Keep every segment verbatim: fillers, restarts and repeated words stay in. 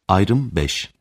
Ayrım beş.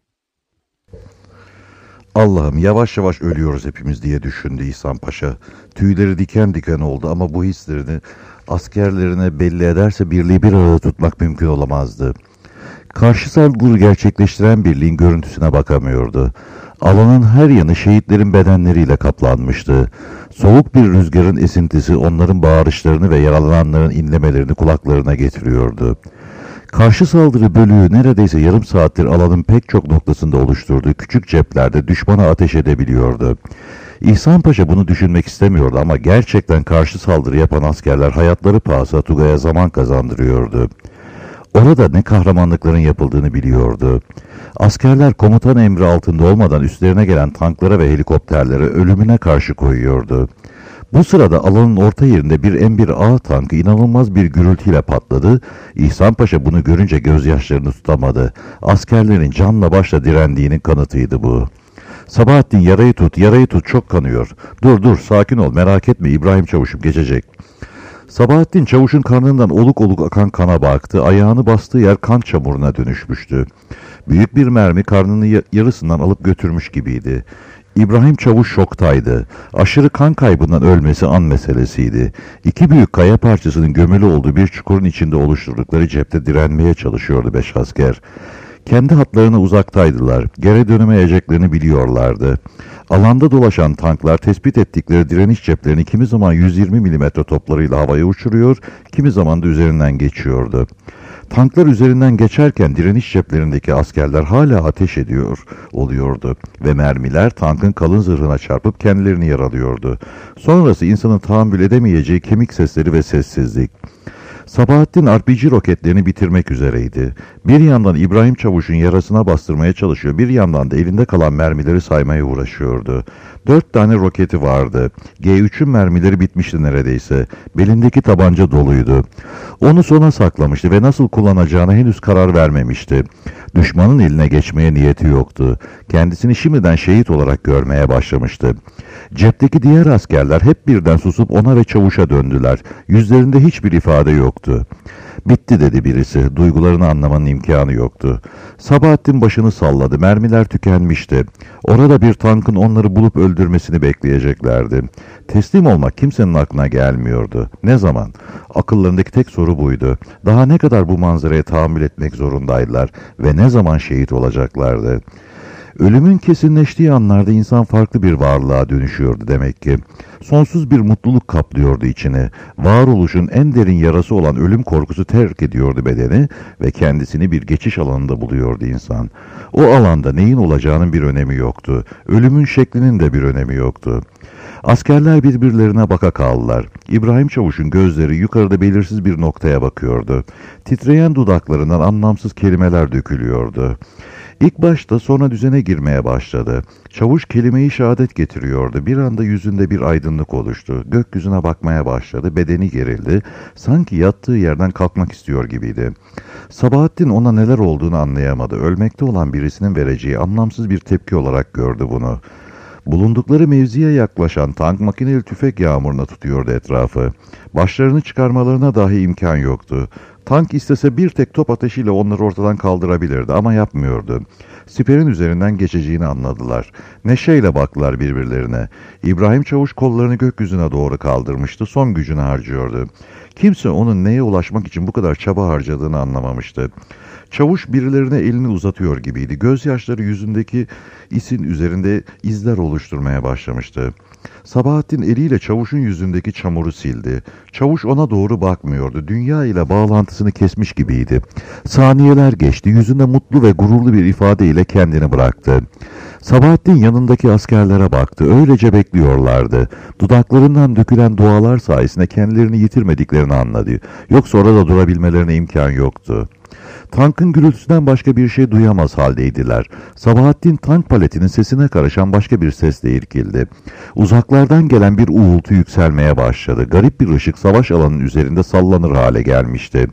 Allah'ım yavaş yavaş ölüyoruz hepimiz diye düşündü İhsan Paşa. Tüyleri diken diken oldu ama bu hislerini askerlerine belli ederse birliği bir arada tutmak mümkün olamazdı. Karşı saldırı gerçekleştiren birliğin görüntüsüne bakamıyordu. Alanın her yanı şehitlerin bedenleriyle kaplanmıştı. Soğuk bir rüzgarın esintisi onların bağırışlarını ve yaralananların inlemelerini kulaklarına getiriyordu. Karşı saldırı bölüğü neredeyse yarım saattir alanın pek çok noktasında oluşturduğu küçük ceplerde düşmana ateş edebiliyordu. İhsan Paşa bunu düşünmek istemiyordu ama gerçekten karşı saldırı yapan askerler hayatları pahasına Tugay'a zaman kazandırıyordu. Orada ne kahramanlıkların yapıldığını biliyordu. Askerler komutan emri altında olmadan üstlerine gelen tanklara ve helikopterlere ölümüne karşı koyuyordu. Bu sırada alanın orta yerinde bir M bir A tankı inanılmaz bir gürültüyle patladı. İhsan Paşa bunu görünce gözyaşlarını tutamadı. Askerlerin canla başla direndiğinin kanıtıydı bu. Sabahattin yarayı tut, yarayı tut, çok kanıyor. Dur dur, sakin ol, merak etme, İbrahim Çavuş'um geçecek. Sabahattin Çavuş'un karnından oluk oluk akan kana baktı. Ayağını bastığı yer kan çamuruna dönüşmüştü. Büyük bir mermi karnını yarısından alıp götürmüş gibiydi. İbrahim Çavuş şoktaydı. Aşırı kan kaybından ölmesi an meselesiydi. İki büyük kaya parçasının gömülü olduğu bir çukurun içinde oluşturdukları cepte direnmeye çalışıyordu beş asker. Kendi hatlarına uzaktaydılar. Geri dönemeyeceklerini biliyorlardı. Alanda dolaşan tanklar tespit ettikleri direniş ceplerini kimi zaman yüz yirmi milimetre toplarıyla havaya uçuruyor, kimi zaman da üzerinden geçiyordu. Tanklar üzerinden geçerken direniş ceplerindeki askerler hala ateş ediyor oluyordu ve mermiler tankın kalın zırhına çarpıp kendilerini yaralıyordu. Sonrası insanın tahammül edemeyeceği kemik sesleri ve sessizlik. Sabahattin R P G roketlerini bitirmek üzereydi. Bir yandan İbrahim Çavuş'un yarasına bastırmaya çalışıyor, bir yandan da elinde kalan mermileri saymaya uğraşıyordu. Dört tane roketi vardı. G üçün mermileri bitmişti neredeyse. Belindeki tabanca doluydu. Onu sona saklamıştı ve nasıl kullanacağına henüz karar vermemişti. Düşmanın eline geçmeye niyeti yoktu. Kendisini şimdiden şehit olarak görmeye başlamıştı. Cepteki diğer askerler hep birden susup ona ve Çavuş'a döndüler. Yüzlerinde hiçbir ifade yoktu. Bitti dedi birisi. Duygularını anlamanın imkanı yoktu. Sabahattin başını salladı. Mermiler tükenmişti. Orada bir tankın onları bulup öldürmesini bekleyeceklerdi. Teslim olmak kimsenin aklına gelmiyordu. Ne zaman? Akıllarındaki tek soru buydu. Daha ne kadar bu manzaraya tahammül etmek zorundaydılar ve ne zaman şehit olacaklardı? Ölümün kesinleştiği anlarda insan farklı bir varlığa dönüşüyordu demek ki. Sonsuz bir mutluluk kaplıyordu içini. Varoluşun en derin yarası olan ölüm korkusu terk ediyordu bedeni ve kendisini bir geçiş alanında buluyordu insan. O alanda neyin olacağının bir önemi yoktu. Ölümün şeklinin de bir önemi yoktu. Askerler birbirlerine baka kaldılar. İbrahim Çavuş'un gözleri yukarıda belirsiz bir noktaya bakıyordu. Titreyen dudaklarından anlamsız kelimeler dökülüyordu. İlk başta sonra düzene girmeye başladı. Çavuş kelimeyi şehadet getiriyordu. Bir anda yüzünde bir aydınlık oluştu. Gökyüzüne bakmaya başladı. Bedeni gerildi. Sanki yattığı yerden kalkmak istiyor gibiydi. Sabahattin ona neler olduğunu anlayamadı. Ölmekte olan birisinin vereceği anlamsız bir tepki olarak gördü bunu. Bulundukları mevziye yaklaşan tank makineli tüfek yağmuruna tutuyordu etrafı. Başlarını çıkarmalarına dahi imkan yoktu. Tank istese bir tek top ateşiyle onları ortadan kaldırabilirdi ama yapmıyordu. Siperin üzerinden geçeceğini anladılar. Neşeyle baktılar birbirlerine. İbrahim Çavuş kollarını gökyüzüne doğru kaldırmıştı, son gücünü harcıyordu. Kimse onun neye ulaşmak için bu kadar çaba harcadığını anlamamıştı. Çavuş birilerine elini uzatıyor gibiydi. Gözyaşları yüzündeki isin üzerinde izler oluşturmaya başlamıştı. Sabahattin eliyle Çavuş'un yüzündeki çamuru sildi. Çavuş ona doğru bakmıyordu. Dünya ile bağlantısını kesmiş gibiydi. Saniyeler geçti. Yüzünde mutlu ve gururlu bir ifadeyle kendini bıraktı. Sabahattin yanındaki askerlere baktı. Öylece bekliyorlardı. Dudaklarından dökülen dualar sayesinde kendilerini yitirmediklerini anladı. Yoksa orada durabilmelerine imkan yoktu. Tankın gürültüsünden başka bir şey duyamaz haldeydiler. Sabahattin tank paletinin sesine karışan başka bir sesle irkildi. Uzaklardan gelen bir uğultu yükselmeye başladı. Garip bir ışık savaş alanının üzerinde sallanır hale gelmişti.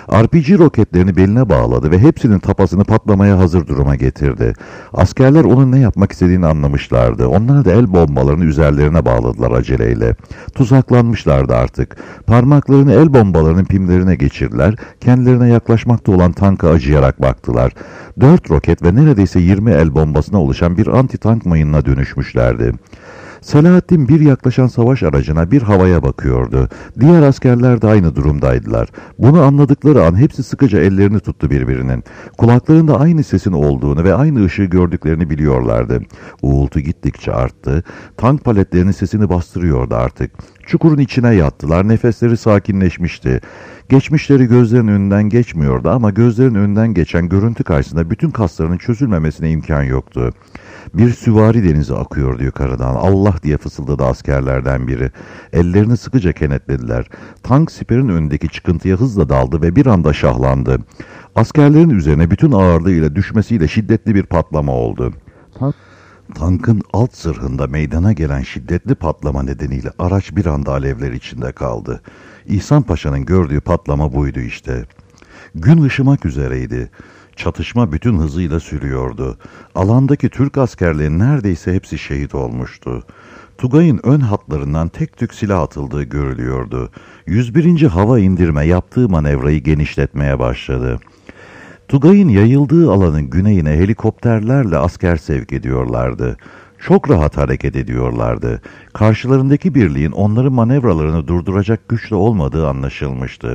R P G roketlerini beline bağladı ve hepsinin tapasını patlamaya hazır duruma getirdi. Askerler onun ne yapmak istediğini anlamışlardı. Onlar da el bombalarını üzerlerine bağladılar aceleyle. Tuzaklanmışlardı artık. Parmaklarını el bombalarının pimlerine geçirdiler. Kendilerine yaklaşmakta olan tanka acıyarak baktılar. Dört roket ve neredeyse yirmi el bombasına oluşan bir anti-tank mayınına dönüşmüşlerdi. Selahattin bir yaklaşan savaş aracına bir havaya bakıyordu. Diğer askerler de aynı durumdaydılar. Bunu anladıkları an hepsi sıkıca ellerini tuttu birbirinin. Kulaklarında aynı sesin olduğunu ve aynı ışığı gördüklerini biliyorlardı. Uğultu gittikçe arttı. Tank paletlerinin sesini bastırıyordu artık. Çukurun içine yattılar. Nefesleri sakinleşmişti. Geçmişleri gözlerin önünden geçmiyordu ama gözlerin önünden geçen görüntü karşısında bütün kaslarının çözülmemesine imkan yoktu. Bir süvari denizi akıyordu yukarıdan. Allah diye fısıldadı askerlerden biri. Ellerini sıkıca kenetlediler. Tank siperin önündeki çıkıntıya hızla daldı ve bir anda şahlandı. Askerlerin üzerine bütün ağırlığıyla düşmesiyle şiddetli bir patlama oldu. Tank Tankın alt zırhında meydana gelen şiddetli patlama nedeniyle araç bir anda alevler içinde kaldı. İhsan Paşa'nın gördüğü patlama buydu işte. Gün ışımak üzereydi. Çatışma bütün hızıyla sürüyordu. Alandaki Türk askerlerinin neredeyse hepsi şehit olmuştu. Tugay'ın ön hatlarından tek tük silah atıldığı görülüyordu. yüz birinci hava indirme yaptığı manevrayı genişletmeye başladı. Tugay'ın yayıldığı alanın güneyine helikopterlerle asker sevk ediyorlardı. Çok rahat hareket ediyorlardı. Karşılarındaki birliğin onların manevralarını durduracak güçlü olmadığı anlaşılmıştı.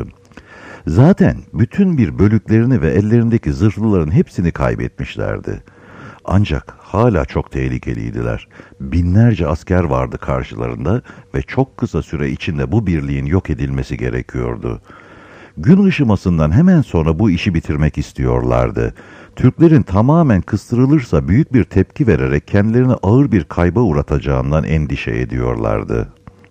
Zaten bütün bir bölüklerini ve ellerindeki zırhlıların hepsini kaybetmişlerdi. Ancak hala çok tehlikeliydiler. Binlerce asker vardı karşılarında ve çok kısa süre içinde bu birliğin yok edilmesi gerekiyordu. Gün ışımasından hemen sonra bu işi bitirmek istiyorlardı. Türklerin tamamen kıstırılırsa büyük bir tepki vererek kendilerini ağır bir kayba uğratacağından endişe ediyorlardı.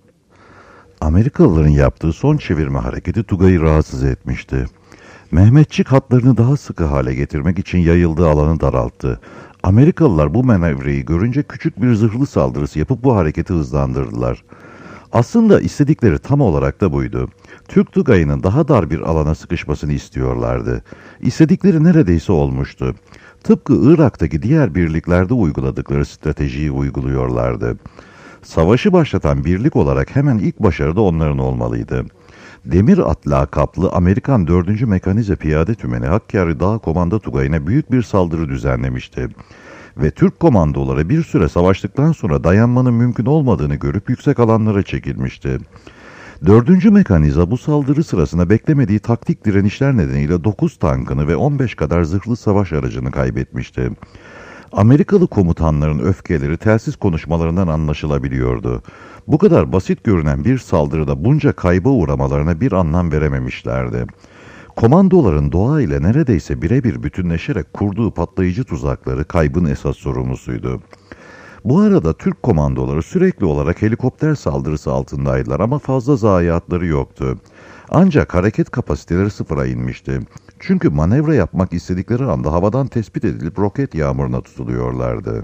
Amerikalıların yaptığı son çevirme hareketi Tugay'ı rahatsız etmişti. Mehmetçik hatlarını daha sıkı hale getirmek için yayıldığı alanı daralttı. Amerikalılar bu manevreyi görünce küçük bir zırhlı saldırısı yapıp bu hareketi hızlandırdılar. Aslında istedikleri tam olarak da buydu. Türk Tugayı'nın daha dar bir alana sıkışmasını istiyorlardı. İstedikleri neredeyse olmuştu. Tıpkı Irak'taki diğer birliklerde uyguladıkları stratejiyi uyguluyorlardı. Savaşı başlatan birlik olarak hemen ilk başarıda onların olmalıydı. Demir At lakaplı Amerikan dördüncü Mekanize Piyade Tümeni Hakkari Dağ Komando Tugayı'na büyük bir saldırı düzenlemişti. Ve Türk komandoları bir süre savaştıktan sonra dayanmanın mümkün olmadığını görüp yüksek alanlara çekilmişti. dördüncü Mekanize bu saldırı sırasında beklemediği taktik direnişler nedeniyle dokuz tankını ve on beş kadar zırhlı savaş aracını kaybetmişti. Amerikalı komutanların öfkeleri telsiz konuşmalarından anlaşılabiliyordu. Bu kadar basit görünen bir saldırıda bunca kayba uğramalarına bir anlam verememişlerdi. Komandoların doğa ile neredeyse birebir bütünleşerek kurduğu patlayıcı tuzakları kaybın esas sorumlusuydu. Bu arada Türk komandoları sürekli olarak helikopter saldırısı altındaydılar ama fazla zayiatları yoktu. Ancak hareket kapasiteleri sıfıra inmişti. Çünkü manevra yapmak istedikleri anda havadan tespit edilip roket yağmuruna tutuluyorlardı.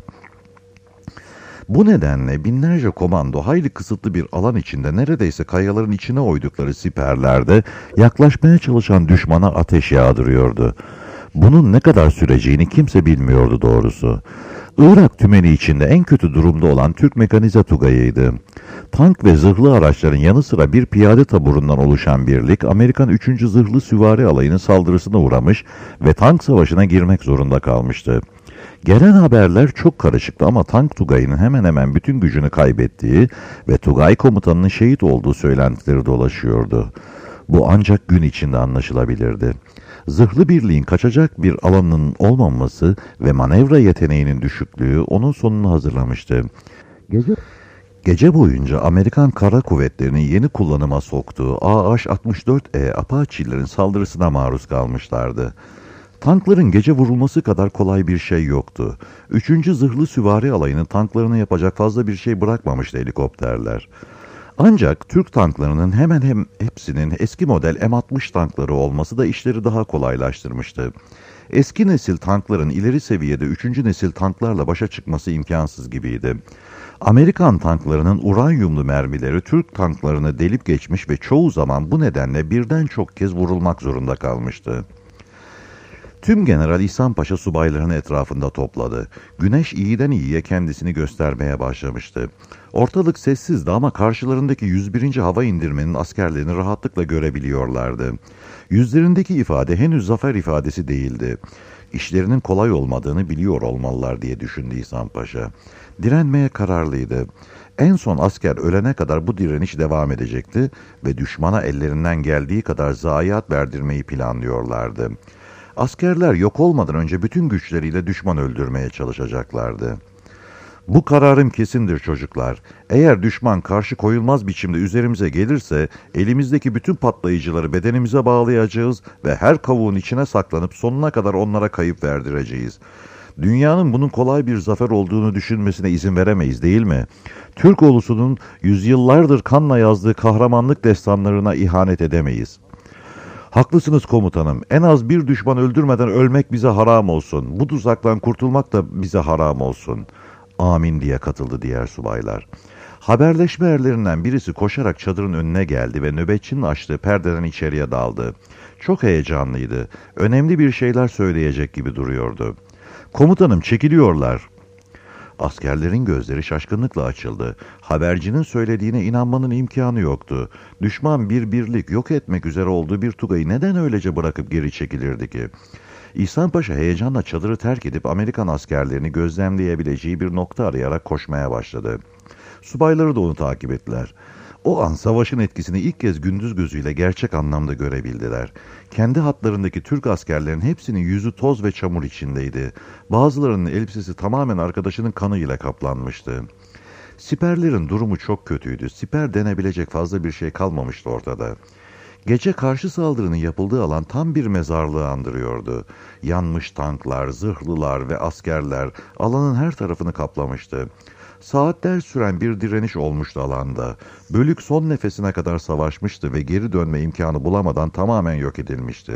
Bu nedenle binlerce komando hayli kısıtlı bir alan içinde neredeyse kayaların içine oydukları siperlerde yaklaşmaya çalışan düşmana ateş yağdırıyordu. Bunun ne kadar süreceğini kimse bilmiyordu doğrusu. Irak tümeni içinde en kötü durumda olan Türk Mekanize Tugayı'ydı. Tank ve zırhlı araçların yanı sıra bir piyade taburundan oluşan birlik, Amerikan üçüncü Zırhlı Süvari Alayı'nın saldırısına uğramış ve tank savaşına girmek zorunda kalmıştı. Gelen haberler çok karışıktı ama tank Tugayı'nın hemen hemen bütün gücünü kaybettiği ve Tugay komutanının şehit olduğu söylentileri dolaşıyordu. Bu ancak gün içinde anlaşılabilirdi. Zırhlı birliğin kaçacak bir alanının olmaması ve manevra yeteneğinin düşüklüğü onun sonunu hazırlamıştı. Gece, Gece boyunca Amerikan Kara Kuvvetleri'nin yeni kullanıma soktuğu A H altmış dört E Apache'lerin saldırısına maruz kalmışlardı. Tankların gece vurulması kadar kolay bir şey yoktu. Üçüncü Zırhlı Süvari Alayı'nın tanklarını yapacak fazla bir şey bırakmamıştı helikopterler. Ancak Türk tanklarının hemen hem hepsinin eski model M altmış tankları olması da işleri daha kolaylaştırmıştı. Eski nesil tankların ileri seviyede üçüncü nesil tanklarla başa çıkması imkansız gibiydi. Amerikan tanklarının uranyumlu mermileri Türk tanklarını delip geçmiş ve çoğu zaman bu nedenle birden çok kez vurulmak zorunda kalmıştı. Tüm General İhsan Paşa subaylarını etrafında topladı. Güneş iyiden iyiye kendisini göstermeye başlamıştı. Ortalık sessizdi ama karşılarındaki yüz birinci Hava İndirmenin askerlerini rahatlıkla görebiliyorlardı. Yüzlerindeki ifade henüz zafer ifadesi değildi. İşlerinin kolay olmadığını biliyor olmalılar diye düşündü İhsan Paşa. Direnmeye kararlıydı. En son asker ölene kadar bu direniş devam edecekti ve düşmana ellerinden geldiği kadar zayiat verdirmeyi planlıyorlardı. Askerler yok olmadan önce bütün güçleriyle düşman öldürmeye çalışacaklardı. Bu kararım kesindir çocuklar. Eğer düşman karşı koyulmaz biçimde üzerimize gelirse elimizdeki bütün patlayıcıları bedenimize bağlayacağız ve her kavuğun içine saklanıp sonuna kadar onlara kayıp verdireceğiz. Dünyanın bunun kolay bir zafer olduğunu düşünmesine izin veremeyiz değil mi? Türk ulusunun yüzyıllardır kanla yazdığı kahramanlık destanlarına ihanet edemeyiz. Haklısınız komutanım. En az bir düşman öldürmeden ölmek bize haram olsun. Bu tuzaktan kurtulmak da bize haram olsun. Amin diye katıldı diğer subaylar. Haberleşme erlerinden birisi koşarak çadırın önüne geldi ve nöbetçinin açtığı perdeden içeriye daldı. Çok heyecanlıydı. Önemli bir şeyler söyleyecek gibi duruyordu. Komutanım çekiliyorlar. Askerlerin gözleri şaşkınlıkla açıldı. Habercinin söylediğine inanmanın imkanı yoktu. Düşman bir birlik yok etmek üzere olduğu bir Tugay'ı neden öylece bırakıp geri çekilirdi ki? İhsan Paşa heyecanla çadırı terk edip Amerikan askerlerini gözlemleyebileceği bir nokta arayarak koşmaya başladı. Subayları da onu takip ettiler. O an savaşın etkisini ilk kez gündüz gözüyle gerçek anlamda görebildiler. Kendi hatlarındaki Türk askerlerin hepsinin yüzü toz ve çamur içindeydi. Bazılarının elbisesi tamamen arkadaşının kanıyla kaplanmıştı. Siperlerin durumu çok kötüydü. Siper denebilecek fazla bir şey kalmamıştı ortada. Gece karşı saldırının yapıldığı alan tam bir mezarlığı andırıyordu. Yanmış tanklar, zırhlılar ve askerler alanın her tarafını kaplamıştı. Saatler süren bir direniş olmuştu alanda. Bölük son nefesine kadar savaşmıştı ve geri dönme imkanı bulamadan tamamen yok edilmişti.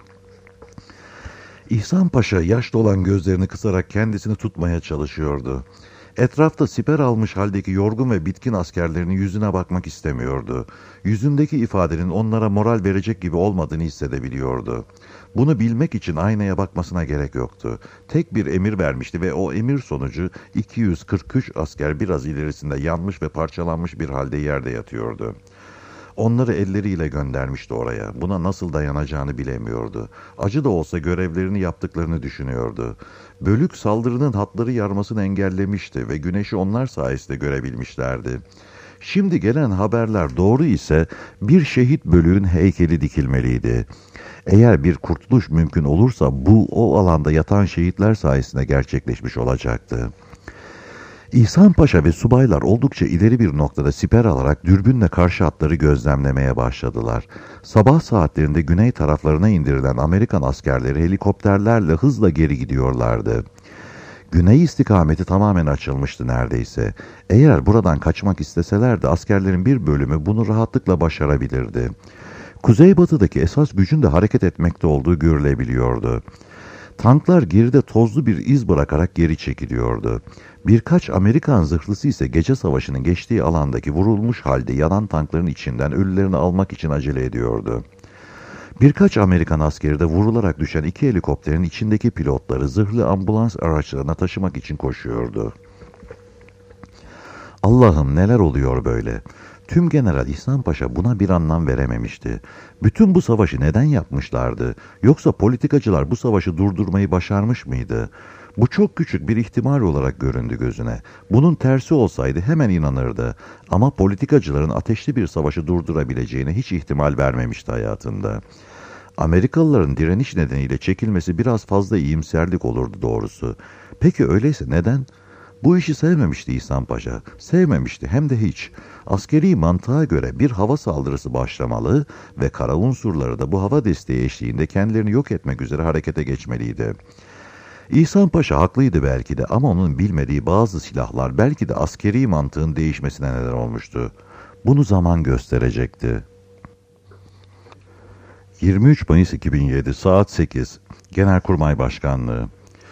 İhsan Paşa yaş dolan gözlerini kısarak kendisini tutmaya çalışıyordu. Etrafta siper almış haldeki yorgun ve bitkin askerlerinin yüzüne bakmak istemiyordu. Yüzündeki ifadenin onlara moral verecek gibi olmadığını hissedebiliyordu. Bunu bilmek için aynaya bakmasına gerek yoktu. Tek bir emir vermişti ve o emir sonucu iki yüz kırk üç asker biraz ilerisinde yanmış ve parçalanmış bir halde yerde yatıyordu. Onları elleriyle göndermişti oraya. Buna nasıl dayanacağını bilemiyordu. Acı da olsa görevlerini yaptıklarını düşünüyordu. Bölük saldırının hatları yarmasını engellemişti ve güneşi onlar sayesinde görebilmişlerdi. Şimdi gelen haberler doğru ise bir şehit bölüğün heykeli dikilmeliydi. Eğer bir kurtuluş mümkün olursa bu o alanda yatan şehitler sayesinde gerçekleşmiş olacaktı. İhsan Paşa ve subaylar oldukça ileri bir noktada siper alarak dürbünle karşı hatları gözlemlemeye başladılar. Sabah saatlerinde güney taraflarına indirilen Amerikan askerleri helikopterlerle hızla geri gidiyorlardı. Güney istikameti tamamen açılmıştı neredeyse. Eğer buradan kaçmak isteselerdi askerlerin bir bölümü bunu rahatlıkla başarabilirdi. Kuzeybatıdaki esas gücün de hareket etmekte olduğu görülebiliyordu. Tanklar geride tozlu bir iz bırakarak geri çekiliyordu. Birkaç Amerikan zırhlısı ise gece savaşının geçtiği alandaki vurulmuş halde yanan tankların içinden ölülerini almak için acele ediyordu. Birkaç Amerikan askeri de vurularak düşen iki helikopterin içindeki pilotları zırhlı ambulans araçlarına taşımak için koşuyordu. Allah'ım neler oluyor böyle? Tüm General İhsan Paşa buna bir anlam verememişti. Bütün bu savaşı neden yapmışlardı? Yoksa politikacılar bu savaşı durdurmayı başarmış mıydı? Bu çok küçük bir ihtimal olarak göründü gözüne. Bunun tersi olsaydı hemen inanırdı. Ama politikacıların ateşli bir savaşı durdurabileceğine hiç ihtimal vermemişti hayatında. Amerikalıların direniş nedeniyle çekilmesi biraz fazla iyimserlik olurdu doğrusu. Peki öyleyse neden? Bu işi sevmemişti İhsan Paşa. Sevmemişti hem de hiç. Askeri mantığa göre bir hava saldırısı başlamalı ve kara unsurları da bu hava desteği eşliğinde kendilerini yok etmek üzere harekete geçmeliydi. İhsan Paşa haklıydı belki de ama onun bilmediği bazı silahlar belki de askeri mantığın değişmesine neden olmuştu. Bunu zaman gösterecekti. yirmi üç Mayıs iki bin yedi saat sekiz Genelkurmay Başkanlığı.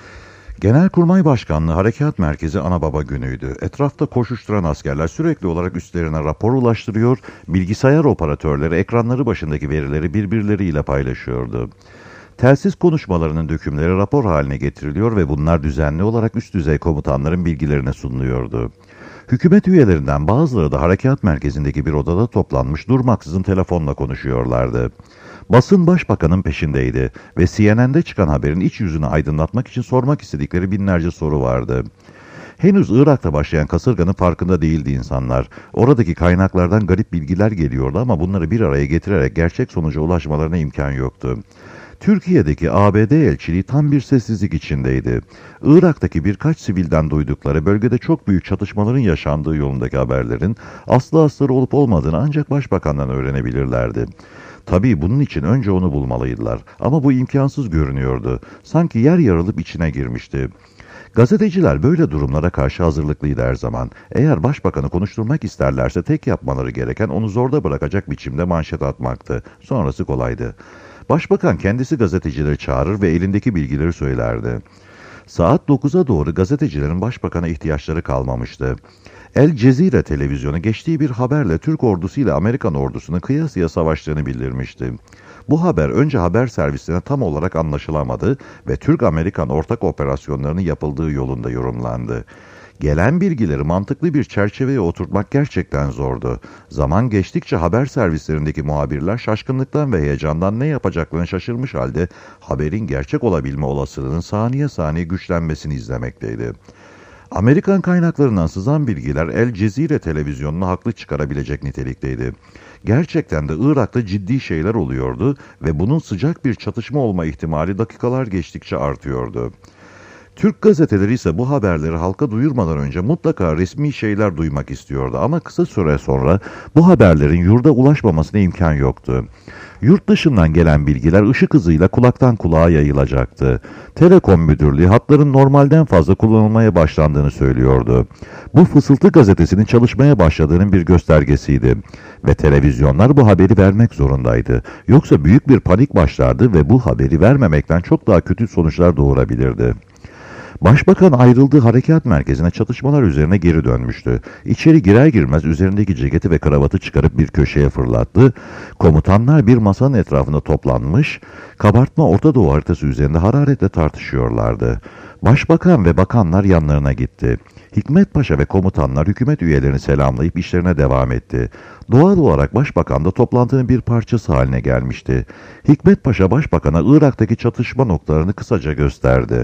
Genelkurmay Başkanlığı Harekat Merkezi Anababa günüydü. Etrafta koşuşturan askerler sürekli olarak üstlerine rapor ulaştırıyor, bilgisayar operatörleri ekranları başındaki verileri birbirleriyle paylaşıyordu. Telsiz konuşmalarının dökümleri rapor haline getiriliyor ve bunlar düzenli olarak üst düzey komutanların bilgilerine sunuluyordu. Hükümet üyelerinden bazıları da harekat merkezindeki bir odada toplanmış durmaksızın telefonla konuşuyorlardı. Basın başbakanın peşindeydi ve C N N'de çıkan haberin iç yüzünü aydınlatmak için sormak istedikleri binlerce soru vardı. Henüz Irak'ta başlayan kasırganın farkında değildi insanlar. Oradaki kaynaklardan garip bilgiler geliyordu ama bunları bir araya getirerek gerçek sonuca ulaşmalarına imkan yoktu. Türkiye'deki A B D elçiliği tam bir sessizlik içindeydi. Irak'taki birkaç sivilden duydukları bölgede çok büyük çatışmaların yaşandığı yolundaki haberlerin aslı astarı olup olmadığını ancak başbakandan öğrenebilirlerdi. Tabii bunun için önce onu bulmalıydılar ama bu imkansız görünüyordu. Sanki yer yarılıp içine girmişti. Gazeteciler böyle durumlara karşı hazırlıklıydı her zaman. Eğer başbakanı konuşturmak isterlerse tek yapmaları gereken onu zorda bırakacak biçimde manşet atmaktı. Sonrası kolaydı. Başbakan kendisi gazetecileri çağırır ve elindeki bilgileri söylerdi. Saat dokuza doğru gazetecilerin başbakana ihtiyaçları kalmamıştı. El Cezire televizyonu geçtiği bir haberle Türk ordusu ile Amerikan ordusunun kıyasıya savaştığını bildirmişti. Bu haber önce haber servisine tam olarak anlaşılamadı ve Türk-Amerikan ortak operasyonlarının yapıldığı yolunda yorumlandı. Gelen bilgileri mantıklı bir çerçeveye oturtmak gerçekten zordu. Zaman geçtikçe haber servislerindeki muhabirler şaşkınlıktan ve heyecandan ne yapacaklarını şaşırmış halde haberin gerçek olabilme olasılığının saniye saniye güçlenmesini izlemekteydi. Amerikan kaynaklarından sızan bilgiler El Cezire televizyonunu haklı çıkarabilecek nitelikteydi. Gerçekten de Irak'ta ciddi şeyler oluyordu ve bunun sıcak bir çatışma olma ihtimali dakikalar geçtikçe artıyordu. Türk gazeteleri ise bu haberleri halka duyurmadan önce mutlaka resmi şeyler duymak istiyordu ama kısa süre sonra bu haberlerin yurda ulaşmamasına imkan yoktu. Yurt dışından gelen bilgiler ışık hızıyla kulaktan kulağa yayılacaktı. Telekom Müdürlüğü hatların normalden fazla kullanılmaya başlandığını söylüyordu. Bu Fısıltı gazetesinin çalışmaya başladığının bir göstergesiydi. Ve televizyonlar bu haberi vermek zorundaydı. Yoksa büyük bir panik başlardı ve bu haberi vermemekten çok daha kötü sonuçlar doğurabilirdi. Başbakan ayrıldığı harekat merkezine çatışmalar üzerine geri dönmüştü. İçeri girer girmez üzerindeki ceketi ve kravatı çıkarıp bir köşeye fırlattı. Komutanlar bir masanın etrafında toplanmış, kabartma Orta Doğu haritası üzerinde hararetle tartışıyorlardı. Başbakan ve bakanlar yanlarına gitti. Hikmet Paşa ve komutanlar hükümet üyelerini selamlayıp işlerine devam etti. Doğal olarak başbakan da toplantının bir parçası haline gelmişti. Hikmet Paşa başbakana Irak'taki çatışma noktalarını kısaca gösterdi.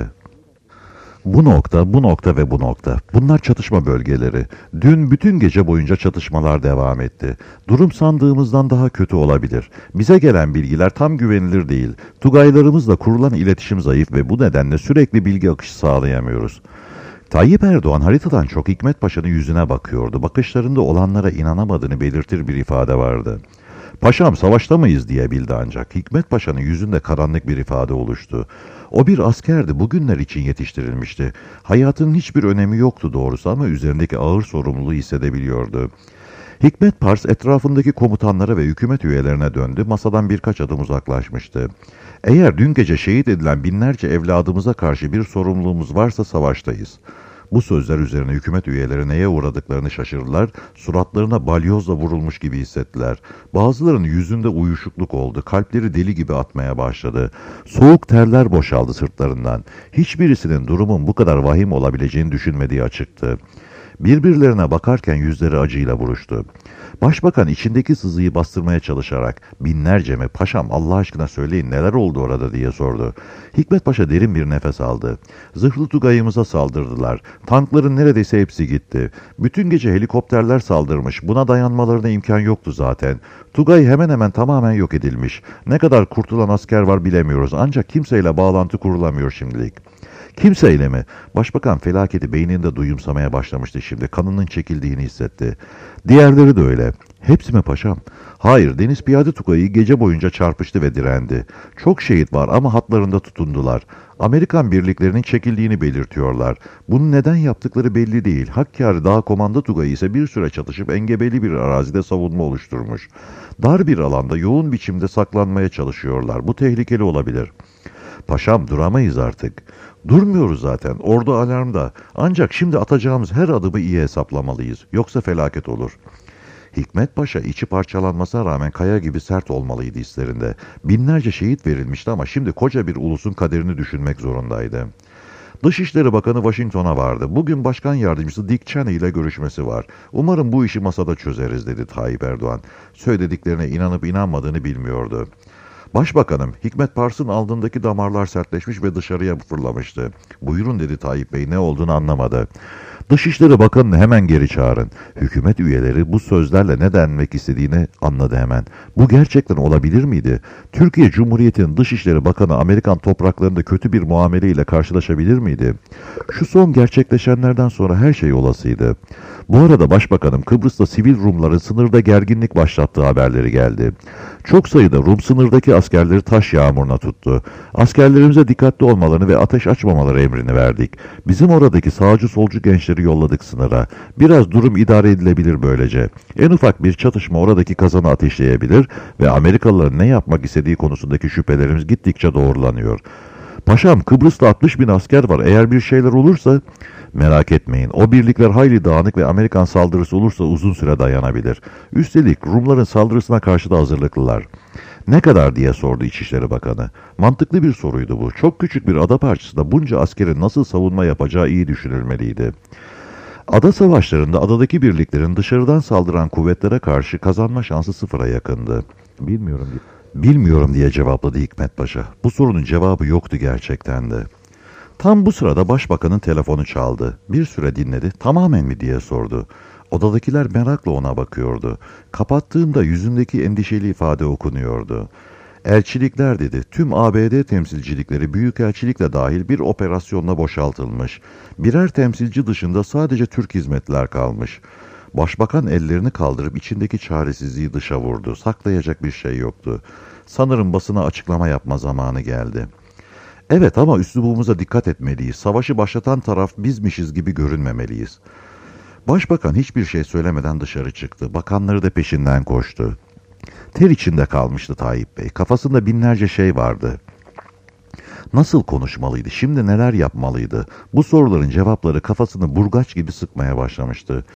Bu nokta, bu nokta ve bu nokta. Bunlar çatışma bölgeleri. Dün bütün gece boyunca çatışmalar devam etti. Durum sandığımızdan daha kötü olabilir. Bize gelen bilgiler tam güvenilir değil. Tugaylarımızla kurulan iletişim zayıf ve bu nedenle sürekli bilgi akışı sağlayamıyoruz. Tayyip Erdoğan haritadan çok Hikmet Paşa'nın yüzüne bakıyordu. Bakışlarında olanlara inanamadığını belirtir bir ifade vardı. "Paşam savaşta mıyız?" diyebildi ancak. Hikmet Paşa'nın yüzünde karanlık bir ifade oluştu. O bir askerdi, bugünler için yetiştirilmişti. Hayatının hiçbir önemi yoktu doğrusu ama üzerindeki ağır sorumluluğu hissedebiliyordu. Hikmet Pars etrafındaki komutanlara ve hükümet üyelerine döndü, masadan birkaç adım uzaklaşmıştı. "Eğer dün gece şehit edilen binlerce evladımıza karşı bir sorumluluğumuz varsa savaştayız." Bu sözler üzerine hükümet üyeleri neye uğradıklarını şaşırdılar, suratlarına balyozla vurulmuş gibi hissettiler. Bazılarının yüzünde uyuşukluk oldu, kalpleri deli gibi atmaya başladı. Soğuk terler boşaldı sırtlarından. Hiçbirisinin durumun bu kadar vahim olabileceğini düşünmediği açıktı. Birbirlerine bakarken yüzleri acıyla buruştu. Başbakan içindeki sızıyı bastırmaya çalışarak "Binlerce mi? Paşam Allah aşkına söyleyin neler oldu orada?" diye sordu. Hikmet Paşa derin bir nefes aldı. "Zırhlı Tugay'ımıza saldırdılar. Tankların neredeyse hepsi gitti. Bütün gece helikopterler saldırmış. Buna dayanmalarına imkan yoktu zaten. Tugay hemen hemen tamamen yok edilmiş. Ne kadar kurtulan asker var bilemiyoruz ancak kimseyle bağlantı kurulamıyor şimdilik. Kimseyle mi? Başbakan felaketi beyninde duyumsamaya başlamıştı şimdi. Kanının çekildiğini hissetti. Diğerleri de öyle. Hepsi mi paşam? Hayır, Deniz Piyade Tugayı gece boyunca çarpıştı ve direndi. Çok şehit var ama hatlarında tutundular. Amerikan birliklerinin çekildiğini belirtiyorlar. Bunu neden yaptıkları belli değil. Hakkari Dağ Komando Tugayı ise bir süre çatışıp engebeli bir arazide savunma oluşturmuş. Dar bir alanda yoğun biçimde saklanmaya çalışıyorlar. Bu tehlikeli olabilir. Paşam, duramayız artık. Durmuyoruz zaten. Ordu alarmda. Ancak şimdi atacağımız her adımı iyi hesaplamalıyız. Yoksa felaket olur. Hikmet Paşa içi parçalanmasına rağmen kaya gibi sert olmalıydı hislerinde. Binlerce şehit verilmişti ama şimdi koca bir ulusun kaderini düşünmek zorundaydı. Dışişleri Bakanı Washington'a vardı. Bugün Başkan Yardımcısı Dick Cheney ile görüşmesi var. Umarım bu işi masada çözeriz dedi Tayyip Erdoğan. Söylediklerine inanıp inanmadığını bilmiyordu. Başbakanım, Hikmet Pars'ın alnındaki damarlar sertleşmiş ve dışarıya fırlamıştı. Buyurun dedi Tayyip Bey, ne olduğunu anlamadı. Dışişleri Bakanı'nı hemen geri çağırın. Hükümet üyeleri bu sözlerle ne denmek istediğini anladı hemen. Bu gerçekten olabilir miydi? Türkiye Cumhuriyeti'nin Dışişleri Bakanı Amerikan topraklarında kötü bir muameleyle karşılaşabilir miydi? Şu son gerçekleşenlerden sonra her şey olasıydı. Bu arada Başbakanım, Kıbrıs'ta sivil Rumların sınırda gerginlik başlattığı haberleri geldi. Çok sayıda Rum sınırdaki askerleri taş yağmuruna tuttu. Askerlerimize dikkatli olmalarını ve ateş açmamaları emrini verdik. Bizim oradaki sağcı solcu gençleri yolladık sınıra. Biraz durum idare edilebilir böylece. En ufak bir çatışma oradaki kazanı ateşleyebilir ve Amerikalıların ne yapmak istediği konusundaki şüphelerimiz gittikçe doğrulanıyor. Paşam, Kıbrıs'ta altmış bin asker var. Eğer bir şeyler olursa... Merak etmeyin, o birlikler hayli dağınık ve Amerikan saldırısı olursa uzun süre dayanabilir. Üstelik Rumların saldırısına karşı da hazırlıklılar. Ne kadar diye sordu İçişleri Bakanı. Mantıklı bir soruydu bu. Çok küçük bir ada parçasında bunca askerin nasıl savunma yapacağı iyi düşünülmeliydi. Ada savaşlarında adadaki birliklerin dışarıdan saldıran kuvvetlere karşı kazanma şansı sıfıra yakındı. Bilmiyorum diye. Bilmiyorum diye cevapladı Hikmet Paşa. Bu sorunun cevabı yoktu gerçekten de. Tam bu sırada başbakanın telefonu çaldı. Bir süre dinledi. Tamamen mi diye sordu. Odadakiler merakla ona bakıyordu. Kapattığında yüzündeki endişeli ifade okunuyordu. Elçilikler dedi. Tüm A B D temsilcilikleri büyükelçilikle dahil bir operasyonla boşaltılmış. Birer temsilci dışında sadece Türk hizmetliler kalmış. Başbakan ellerini kaldırıp içindeki çaresizliği dışa vurdu. Saklayacak bir şey yoktu. Sanırım basına açıklama yapma zamanı geldi. Evet ama üslubumuza dikkat etmeliyiz. Savaşı başlatan taraf bizmişiz gibi görünmemeliyiz. Başbakan hiçbir şey söylemeden dışarı çıktı. Bakanları da peşinden koştu. Ter içinde kalmıştı Tayyip Bey. Kafasında binlerce şey vardı. Nasıl konuşmalıydı? Şimdi neler yapmalıydı? Bu soruların cevapları kafasını burgaç gibi sıkmaya başlamıştı.